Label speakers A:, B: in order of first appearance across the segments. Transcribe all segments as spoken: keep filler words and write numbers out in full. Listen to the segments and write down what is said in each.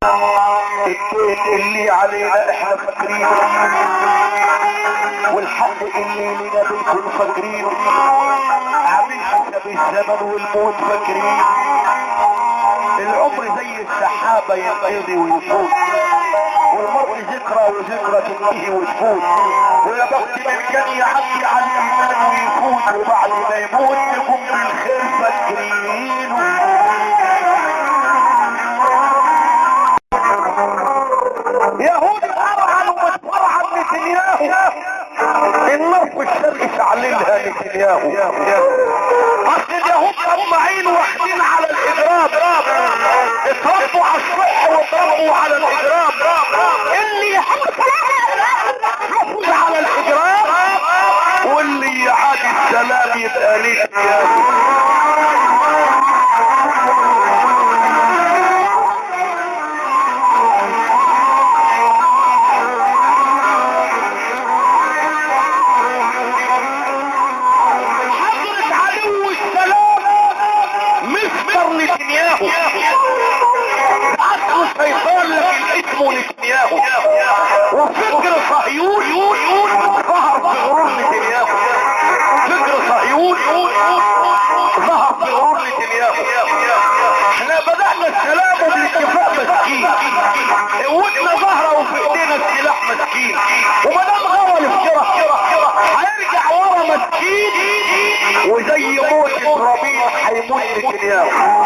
A: الدين اللي علينا احنا فاكرينه، والحق اللي لنا بنكون فاكرينه، عامل حساب الزمن والموت فاكرين. العمر زي السحابة ينقضي ويفوت، والمرء ذكرى وذكرى تنتهي وتفوت، ويا بخت من كان يعدي على الايمان ويفوت، وبعد ما يموت نقوم بالخير فاكرينه. يهودي فرعا ومتفرعا نتنياهو، النار في الشرق شعللها نتنياهو. اصل اليهود طماعين واخدين على الاضراب، اتربوا على الصح واتربوا على الاضراب. اللي يحب يحافظ على الاضراب، واللي يعادي السلام يبقى نتنياهو. اصل الشيطان لكن اسمه نتنياهو، وفكر صهيون ظهر في غرور نتنياهو. فكر صهيون ظهر في غرور نتنياهو. احنا بدأنا السلام بالاتفاق مسكين، قوتنا ظهره وفي ايدينا السلاح مسكين، ومدام غوى الافتراء هيرجع ورا مسكين، وزي موت الربيع هيموت نتنياهو.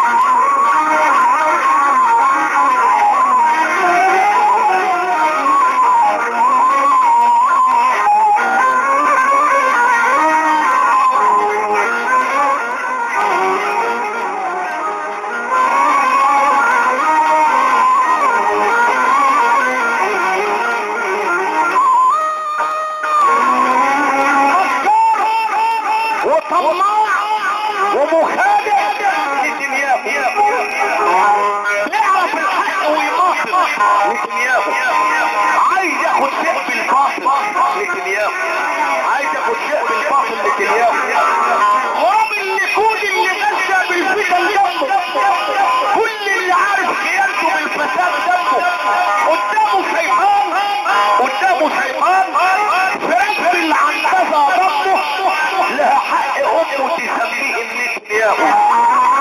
A: عايز ياخد شيء بالباطل نتنياهو، عايز ياخد شيء بالباطل نتنياهو. رغم النكود اللي ماشيه بالفتن دمه، كل اللي عارف خيانته بالفساد دمه، قدامه شيطان قدامه شيطان فرنس العنبزه ضمه، لها حق امه تسميه النتنياهو.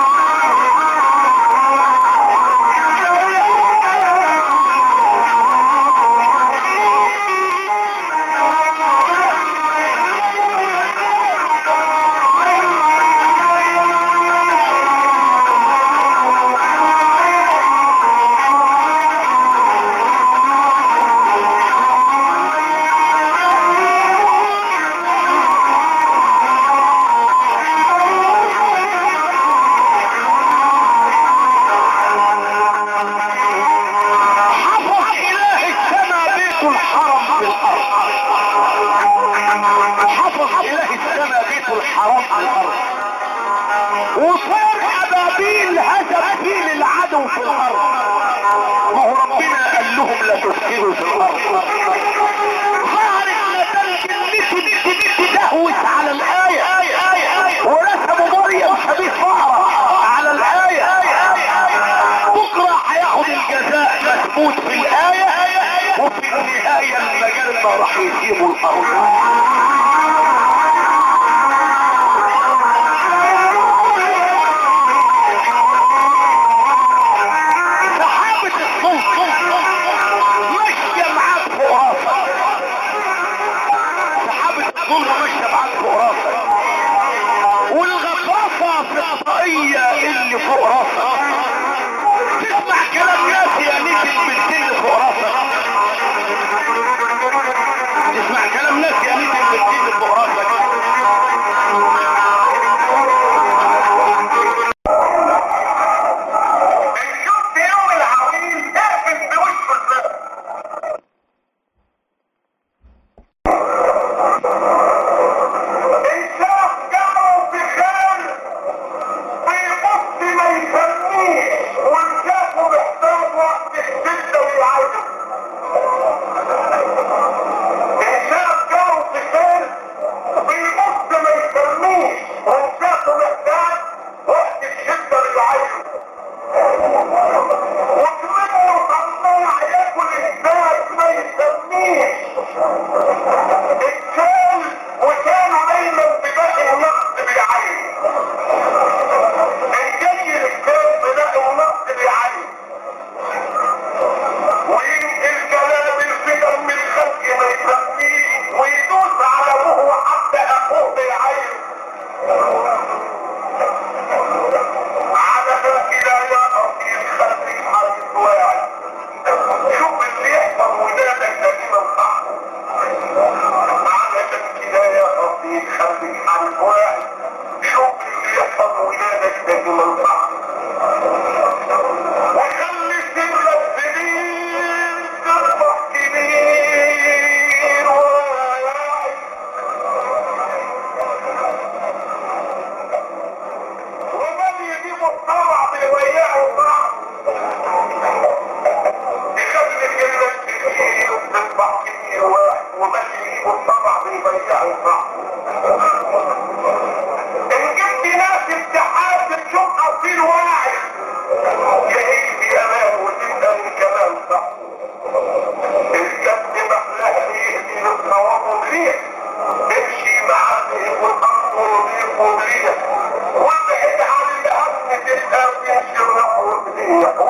A: الحرام على الارض، وصار ابابيل هزم فيه للعدو في الارض. ما هو ربنا قال لهم لا تفسدوا في الارض. ظهرت نتائج النت تدهوس على الايه، ورسموا مريم شبيه بقره على الايه. بكره هياخد الجزاء مثبوت في الايه، وفي النهايه المجال ما راح يسيبوا الارض. ماشية معاك فوق راسك، سحابة الظلم ماشية معاك فوق راسك، والغطرسة في الطاقية اللي فوق راسك. تسمع كلام ناس يا نيت البنتين اللي فوق راسك، تسمع كلام ناس يا نيت وماشي والطبع بيضيعوا صح. ان جبت ناس اتحاد تشقى في الواعي يعيش في امان وتبقى كمان صح. الجد محلاه يهدي للصواب ريح امشي معاه والامر ريح وابعد عن الامن تبقى في شر وديع.